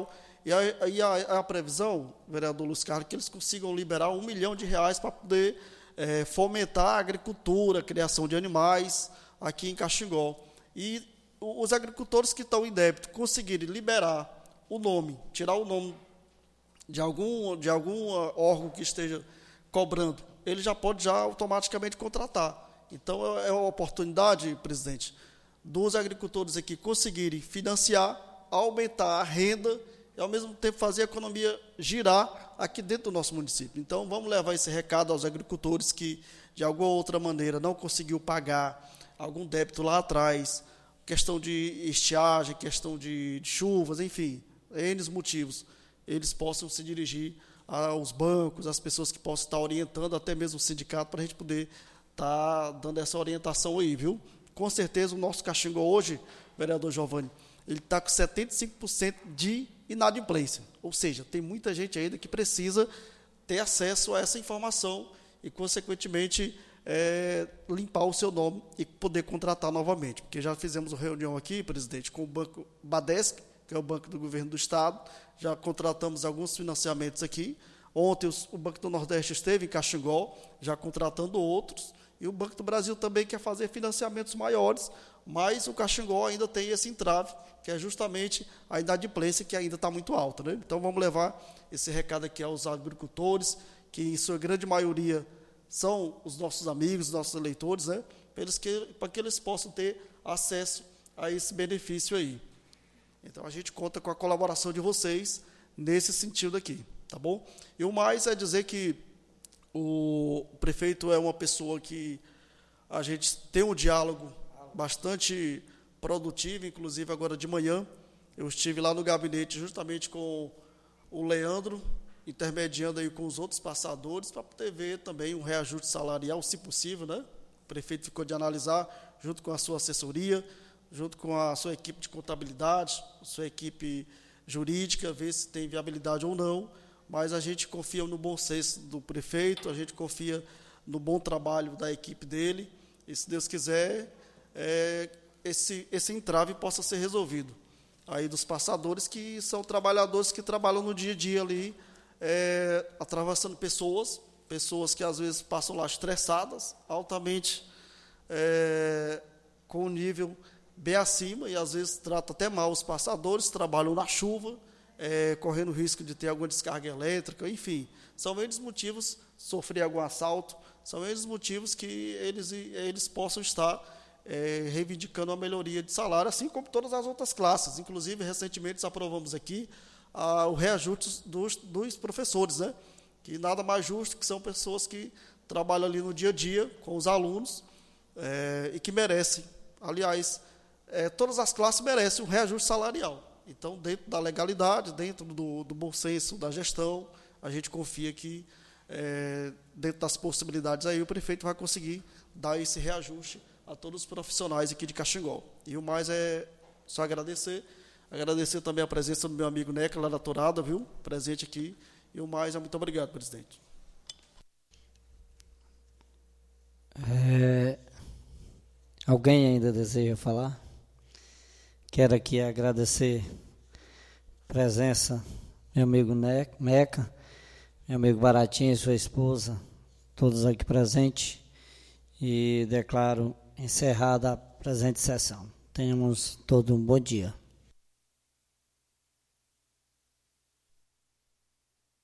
E a previsão, vereador Luiz Carlos, que eles consigam liberar R$1 milhão para poder fomentar a agricultura, a criação de animais aqui em Caxingó. E os agricultores que estão em débito conseguirem liberar o nome, tirar o nome de algum órgão que esteja cobrando, ele já pode automaticamente contratar. Então, é uma oportunidade, presidente, dos agricultores aqui conseguirem financiar, aumentar a renda e, ao mesmo tempo, fazer a economia girar aqui dentro do nosso município. Então, vamos levar esse recado aos agricultores que, de alguma outra maneira, não conseguiu pagar algum débito lá atrás, questão de estiagem, questão de chuvas, enfim, N motivos, eles possam se dirigir aos bancos, às pessoas que possam estar orientando, até mesmo o sindicato, para a gente poder estar dando essa orientação aí, viu? Com certeza, o nosso Caxingó hoje, vereador Giovanni, ele está com 75% de inadimplência. Ou seja, tem muita gente ainda que precisa ter acesso a essa informação e, consequentemente, limpar o seu nome e poder contratar novamente. Porque já fizemos uma reunião aqui, presidente, com o Banco Badesp, que é o Banco do Governo do Estado, já contratamos alguns financiamentos aqui. Ontem o Banco do Nordeste esteve em Caxingó, já contratando outros, e o Banco do Brasil também quer fazer financiamentos maiores, mas o Caxingó ainda tem esse entrave, que é justamente a inadimplência, que ainda está muito alta, né? Então, vamos levar esse recado aqui aos agricultores, que em sua grande maioria são os nossos amigos, os nossos eleitores, né? Para que eles possam ter acesso a esse benefício aí. Então, a gente conta com a colaboração de vocês nesse sentido aqui, tá bom? E o mais é dizer que o prefeito é uma pessoa que a gente tem um diálogo bastante produtivo, inclusive agora de manhã eu estive lá no gabinete justamente com o Leandro, intermediando aí com os outros passadores, para poder ver também um reajuste salarial, se possível, né? O prefeito ficou de analisar, junto com a sua assessoria, junto com a sua equipe de contabilidade, sua equipe jurídica, ver se tem viabilidade ou não, mas a gente confia no bom senso do prefeito, a gente confia no bom trabalho da equipe dele, e, se Deus quiser, esse entrave possa ser resolvido. Aí dos passadores, que são trabalhadores que trabalham no dia a dia ali, atravessando pessoas que às vezes passam lá estressadas, altamente com um nível bem acima, e às vezes trata até mal os passadores, trabalham na chuva, correndo risco de ter alguma descarga elétrica, enfim, são eles motivos, sofrer algum assalto, são eles motivos que eles possam estar reivindicando a melhoria de salário, assim como todas as outras classes. Inclusive, recentemente aprovamos aqui o reajuste dos professores, né? Que nada mais justo, que são pessoas que trabalham ali no dia a dia com os alunos e que merecem, aliás, todas as classes merecem um reajuste salarial. Então, dentro da legalidade, dentro do bom senso da gestão, a gente confia que, dentro das possibilidades, aí o prefeito vai conseguir dar esse reajuste a todos os profissionais aqui de Caxingó. E o mais é só agradecer também a presença do meu amigo Neca, lá da Torada, viu? Presente aqui. E o mais é muito obrigado, presidente. Alguém ainda deseja falar? Quero aqui agradecer a presença do meu amigo Meca, meu amigo Baratinho e sua esposa, todos aqui presentes, e declaro encerrada a presente sessão. Tenhamos todo um bom dia.